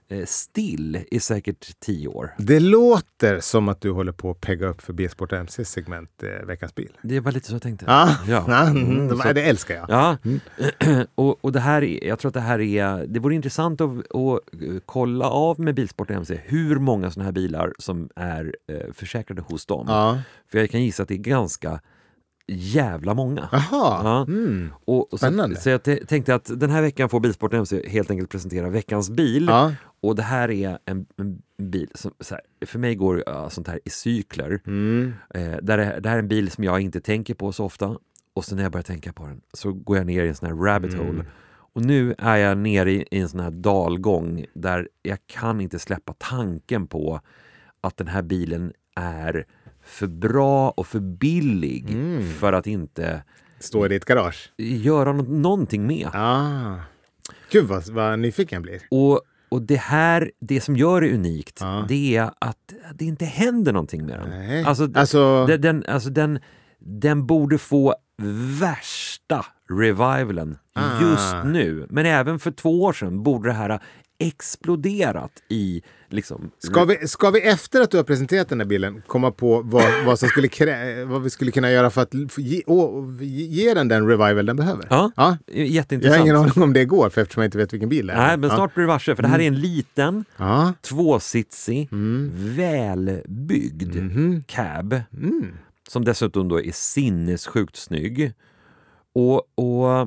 still i säkert 10 år. Det låter som att du håller på att pegga upp för B-Sport MC segment Veckans bil. Det var lite så jag tänkte. Det älskar jag. Ja. Och det här, jag tror att det vore intressant att kolla av med Bilsport MC hur många sådana här bilar som är försäkrade hos dem. Ja. För jag kan gissa att det är ganska jävla många. Jaha. Ja. Spännande. Så jag tänkte att den här veckan får Bilsport MC helt enkelt presentera veckans bil. Ja. Och det här är en bil som så här, för mig går sånt här i cykler. Det här är en bil som jag inte tänker på så ofta. Och sen när jag börjar tänka på den så går jag ner i en sån här rabbit hole. Och nu är jag nere i en sån här dalgång där jag kan inte släppa tanken på att den här bilen är för bra och för billig för att inte stå i ditt garage. Göra någonting med. Gud vad nyfiken blir. Och det som gör det unikt, det är att det inte händer någonting med den. Den borde få värsta revivalen just nu. Men även för 2 år sedan borde det här exploderat i liksom... Ska vi efter att du har presenterat den här bilen komma på vad vi skulle kunna göra för att ge den revival den behöver? Ja. Jätteintressant. Jag har ingen aning om det går eftersom jag inte vet vilken bil det är. Nej, men snart blir det varse, för det här är en liten, 2-sitsig, välbyggd cab som dessutom då är sinnessjukt snygg. Och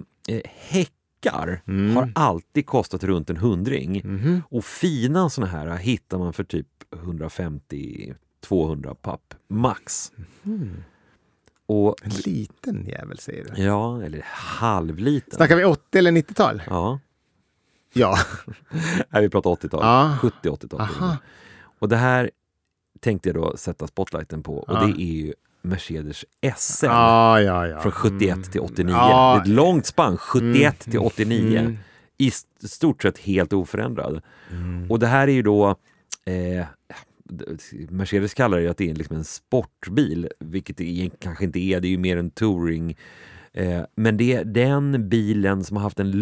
har alltid kostat runt 100. Och fina såna här hittar man för typ 150-200 papp max. Och en liten jävel säger du? Ja, eller halvliten. Snackar vi 80 eller 90-tal? Ja. Nej, vi pratar 80-tal. 70-80-tal. Och det här tänkte jag då sätta spotlighten på. Och det är ju Mercedes SL från 71 till 89. Det är ett långt spann, 71 till 89. I stort sett helt oförändrad. Och det här är ju då Mercedes kallar det att det är liksom en sportbil, vilket det kanske inte är. Det är ju mer en touring. Men det är den bilen som har haft den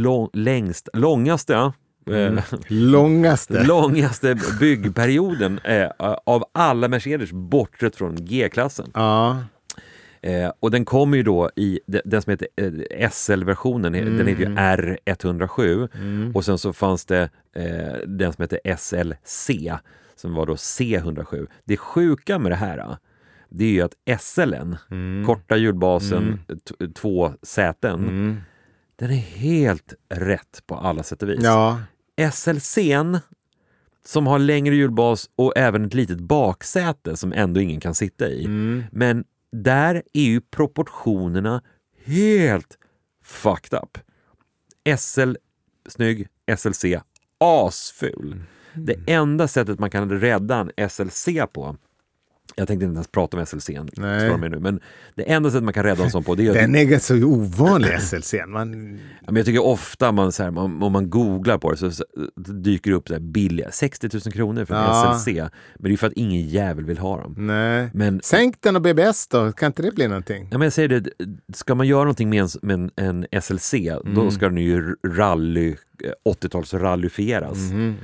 långaste byggperioden av alla Mercedes bortsett från G-klassen. Och den kommer ju då i den som heter SL-versionen, den heter ju R107 och sen så fanns det den som heter SLC som var då C107. Det sjuka med det här, det är ju att SL:en, korta hjulbasen, 2 säten, den är helt rätt på alla sätt och vis. SLC:n som har längre hjulbas och även ett litet baksäte som ändå ingen kan sitta i. Men där är ju proportionerna helt fucked up. SL snygg, SLC asful. Det enda sättet man kan rädda en SLC på, jag tänkte inte ens prata om SLC nu, men det enda sättet man kan rädda en sån på, det är den är så ovanlig SLC. Men jag tycker ofta om man googlar på det så dyker det upp så här billiga 60 000 kronor för en SLC, men det är för att ingen jävel vill ha dem. Nej. Men sänk den och BBS då, kan inte det bli någonting? Ja, men jag säger det, ska man göra någonting med en SLC, då ska den ju 80-tals rallyfieras.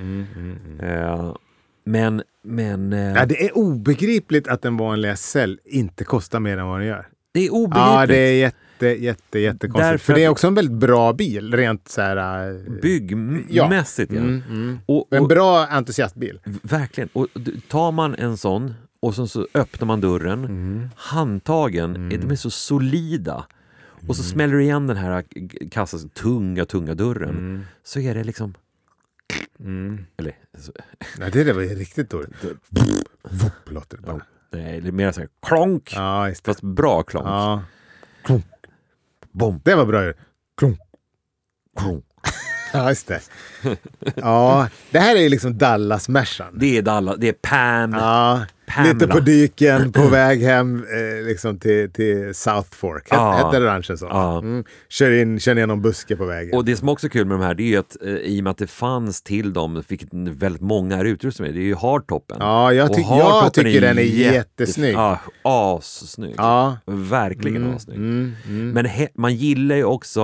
Men det är obegripligt att en vanlig SL inte kostar mer än vad den gör. Det är obegripligt. Ja, det är jättekonstigt. För det är också en väldigt bra bil, rent så här byggmässigt. Och en bra entusiastbil. Verkligen. Och tar man en sån och så öppnar man dörren, handtagen, de är så solida. Och så smäller du igen den här kassans tunga dörren. Så är det liksom eller nej, det var ju riktigt dåligt. Låter det bara. Nej, det är mer så här klonk. Fast bra klonk. Klonk. Bom. Det var bra. Klonk. Klonk. Ja, just det. Det här är ju liksom Dallas-Mercan. Det är Dallas, det är Pam. Lite på dyken på väg hem liksom till South Fork. Hette ranchen så. Kör ner någon buske på vägen. Och det som också är kul med de här, det är ju att i och med att det fanns till dem, vilket väldigt många är utrustade med, det är ju hardtoppen. Jag tycker den är jättesnygg. Assnygg. Verkligen assnygg. Men man gillar ju också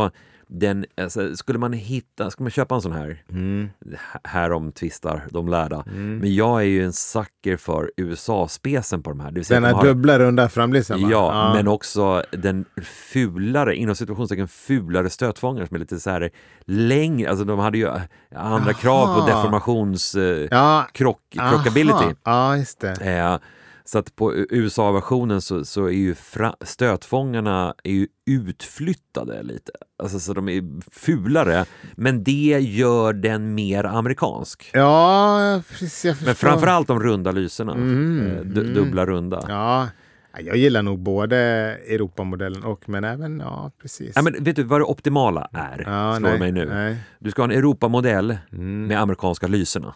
alltså, skulle man köpa en sån här, härom tvistar de lärda. Men jag är ju en sucker för USA-specen på de här. Det vill säga den här dubbla runda framlisen. Ja, men också den fulare, inom situationstecken fulare stötfångare som är lite så här längre. Alltså de hade ju andra krav på deformations krockability. Ja, just det. Så att på USA-versionen så är ju stötfångarna är ju utflyttade lite. Alltså så de är fulare, men det gör den mer amerikansk. Ja, precis. Jag förstår. Men framförallt de runda lyserna. Dubbla runda. Ja, jag gillar nog både Europamodellen men även, precis. Ja, men vet du vad det optimala är? Slår mig nu. Nej. Du ska ha en Europamodell med amerikanska lyserna.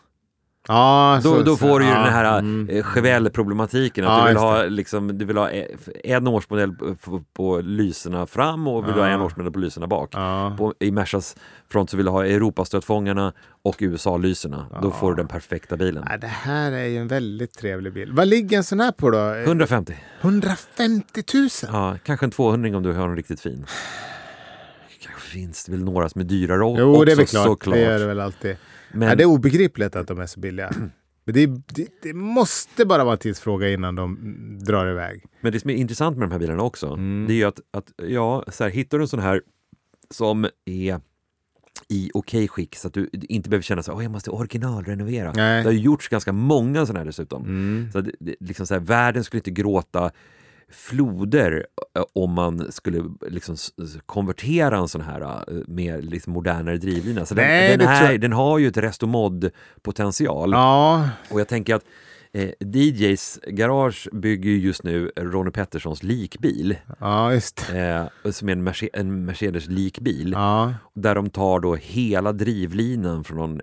Då får du ju den här Chevelle-problematiken att du vill ha en årsmodell på lyserna fram och vill ha en årsmodell på lyserna bak. I Mercas front så vill du ha Europastötfångarna och USA-lyserna. Då får du den perfekta bilen. Det här är ju en väldigt trevlig bil. Vad ligger en sån här på då? 150. 150 000? Ja, kanske en 200 om du har en riktigt fin. Kanske finns det väl några som är dyrare också. Jo, det är väl klart. Såklart. Det är det väl alltid. Men det är obegripligt att de är så billiga. Men det måste bara vara en tidsfråga innan de drar iväg. Men det som är intressant med de här bilarna också, det är ju att så här, hittar du en sån här som är i okej skick så att du inte behöver känna så jag måste originalrenovera. Nej. Det har ju gjorts ganska många sådana här dessutom. Så liksom så här, världen skulle inte gråta floder om man skulle liksom konvertera en sån här med liksom modernare drivlina. Så den har ju ett restomod-potential. Ja. Och jag tänker att DJs Garage bygger just nu Ronnie Petterssons likbil. Ja, just som är en Mercedes likbil. Ja. Där de tar då hela drivlinan från någon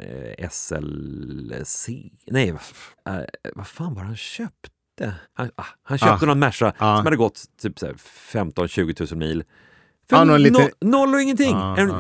SLC. Nej, vad fan var han köpt? Han köpte någon Merca som hade gått typ 15-20 000 mil. Noll och ingenting.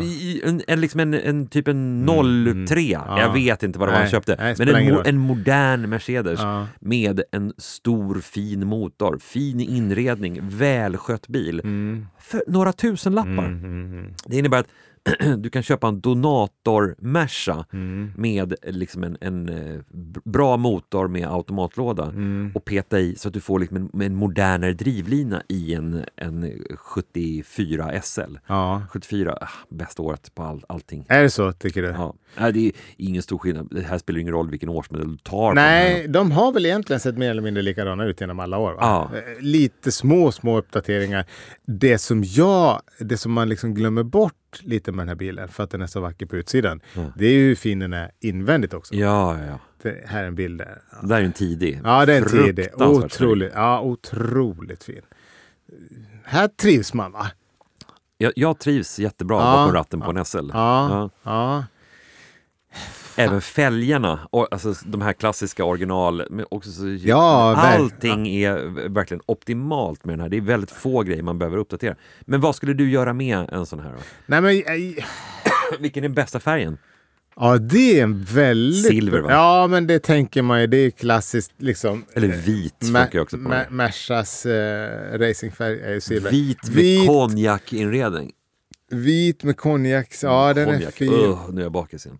En typ en 03. Jag vet inte vad det var han köpte. Men en modern Mercedes med en stor fin motor, fin inredning, välskött bil. För några tusenlappar. Det innebär att du kan köpa en donator Merca med liksom en bra motor med automatlåda och peta i så att du får liksom en modernare drivlina i en 74 SL. 74, bästa året på allting. Är det så, tycker du? Ja. Nej, det är ingen stor skillnad. Det här spelar ingen roll vilken årsmodell du tar. Nej, de har väl egentligen sett mer eller mindre likadana ut genom alla år. Va? Lite små uppdateringar. Det som man liksom glömmer bort lite med den här bilen för att den är så vacker på utsidan. Det är ju hur fin den är invändigt också. Ja. Det här är en bild där. Det är ju en tidig. Ja, det är en tidig. Otroligt fin. Här trivs man, va? Jag trivs jättebra bakom ratten på en SL. Ja. Även fälgarna och alltså de här klassiska original men också allting är verkligen optimalt med den här. Det är väldigt få grejer man behöver uppdatera. Men vad skulle du göra med en sån här då? Nej, men vilken är bästa färgen? Ja, det är en väldigt silver, va? Ja, men det tänker man ju, det är klassiskt liksom. Eller vit funkar också på. Mercas racingfärg är ju silver. Vit med konjakinredning. Vit med konjak. Ja, den är fin. Nu är jag bakis igen.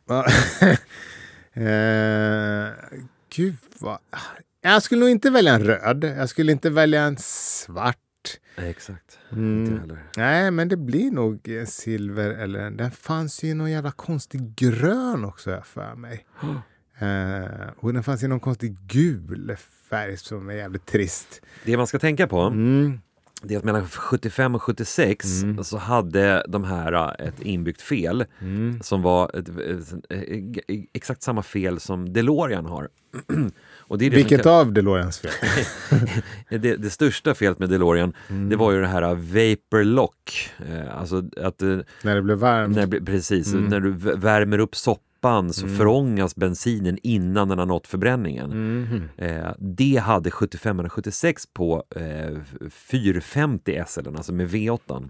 Gud vad... Jag skulle nog inte välja en röd. Jag skulle inte välja en svart. Exakt. Inte heller. Nej, men det blir nog en silver eller den fanns ju någon jävla konstig grön också för mig. Och den fanns ju någon konstig gul färg som är jävligt trist. Det man ska tänka på det är att mellan 75 och 76 så hade de här ett inbyggt fel som var exakt samma fel som DeLorean har. Och det är det vilket av DeLoreans fel? det största felet med DeLorean det var ju det här vapor lock. Alltså att när det blev varmt. Precis, när du värmer upp soppan så förångas bensinen innan den har nått förbränningen. Det hade 75-76 på 450 SL, alltså med V8.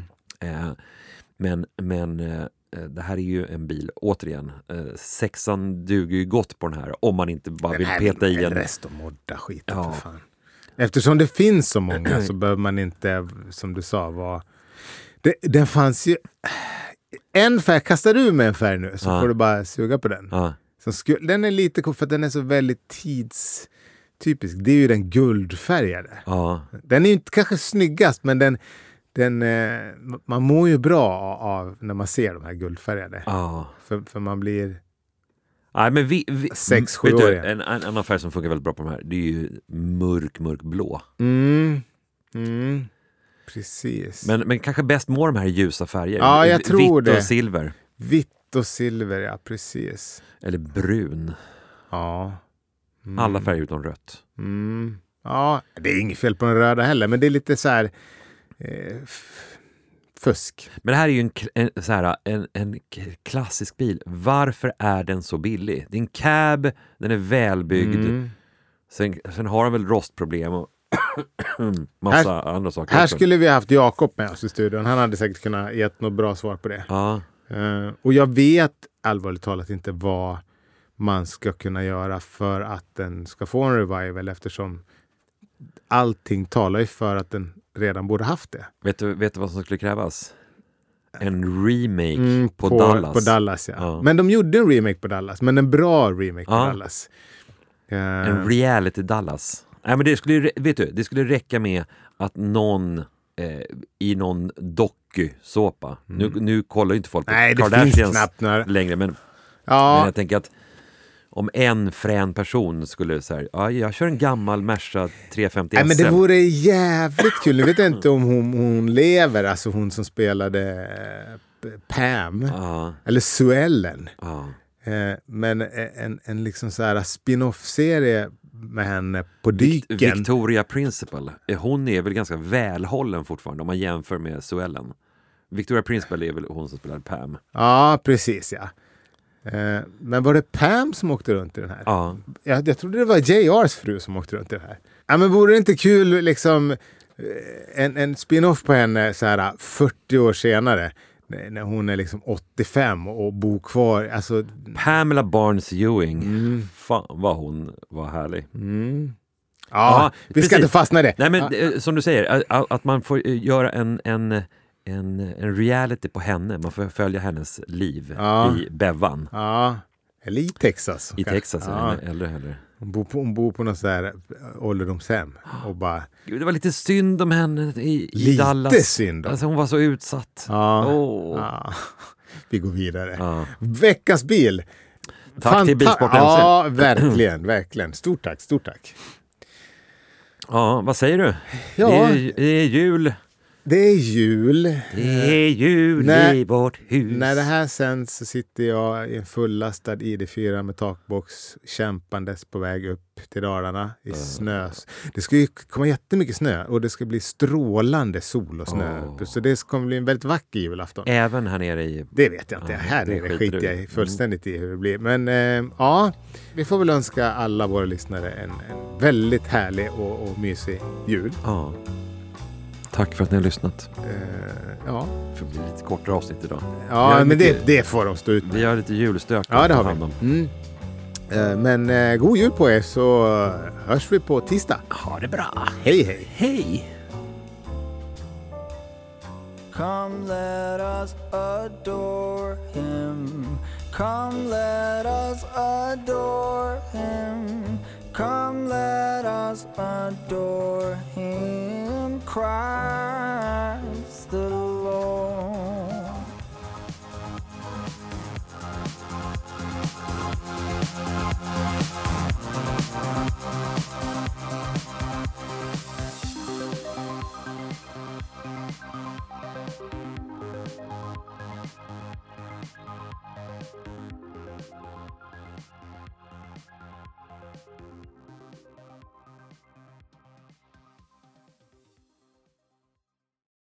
Men det här är ju en bil, återigen, sexan duger ju gott på den här om man inte bara vill peta i en rest och modda skit för fan. Eftersom det finns så många så behöver man inte, som du sa, vara... Den fanns ju... en färg, kastar du med en färg nu så får du bara suga på den. Den är lite cool för att den är så väldigt tidstypisk. Det är ju den guldfärgade. Den är ju inte kanske snyggast, men den man mår ju bra av när man ser de här guldfärgade. För man blir... Nej, men 6-7 år. En annan färg som funkar väldigt bra på de här, det är ju mörkblå. Precis. Men kanske bäst mår de här ljusa färger. Ja, jag tror det. Vitt och silver. Vitt och silver, ja, precis. Eller brun. Ja. Alla färger utom rött. Ja, det är inget fel på den röda heller, men det är lite så här fusk. Men det här är ju en klassisk bil. Varför är den så billig? Det är en cab, den är välbyggd. Sen har den väl rostproblem och massa andra saker. Här skulle vi haft Jakob med oss i studion. Han hade säkert kunnat gett något bra svar på det. Och jag vet allvarligt talat inte vad man ska kunna göra för att den ska få en revival, eftersom allting talar ju för att den redan borde haft det. Vet du vad som skulle krävas? En remake på Dallas. På Dallas, ja. Men de gjorde en remake på Dallas, men en bra remake på Dallas. En reality Dallas. Nej, men det skulle räcka med att någon i någon doku-såpa. Nu kollar ju inte folk på Kardashians längre, men jag tänker att om en frän person skulle säga, jag kör en gammal Merca 350 SM. Men det vore jävligt kul. Nu vet jag inte om hon lever, alltså hon som spelade Pam eller Suellen. Men en liksom så här spin-off-serie med henne på dyken. Victoria Principal. Hon är väl ganska välhållen fortfarande om man jämför med Suellen. Victoria Principal är väl hon som spelar Pam. Ja, precis, ja. Men var det Pam som åkte runt i den här? Ja. Jag trodde det var JRs fru som åkte runt i den här. Ja, men vore det inte kul liksom en spin-off på henne så här 40 år senare när hon är liksom 85 och bor kvar, alltså... Pamela Barnes Ewing. Fan vad hon var härlig. Ja, vi ska inte fastna i det. Nej, men som du säger, att man får göra en reality på henne. Man får följa hennes liv i Bevan. Eller i Texas. I Texas, eller heller. Hon bor på något sådär ålderdomshem och bara... Gud, det var lite synd om henne i Dallas. Lite synd. Alltså, hon var så utsatt. Vi går vidare. Veckans bil. Tack till Bilsport. Ja, verkligen. Stort tack. Ja, vad säger du? Ja. Det är jul. Det är jul. Det är jul i vårt hus. När det här sänds så sitter jag i en fullastad ID4 med takbox kämpandes på väg upp till Dalarna i snö. Det ska ju komma jättemycket snö och det ska bli strålande sol och snö. Så det kommer bli en väldigt vacker julafton. Även här nere i... Det vet jag inte. Här nere skiter jag fullständigt i hur det blir. Men vi får väl önska alla våra lyssnare en väldigt härlig och mysig jul. Ja. Tack för att ni har lyssnat. För det blir lite kortare avsnitt idag. Ja, men det får de stå ut med. Vi har lite julstök. Ja, det har vi. Men god jul på er, så hörs vi på tisdag. Ha det bra. Hej. Come let us adore him. Come let us adore him. Come let us adore him. Cry